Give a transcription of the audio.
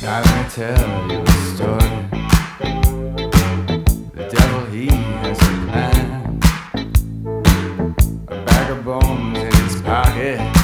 Now let me tell you a story. The devil, he has a plan. A bag of bones in his pocket.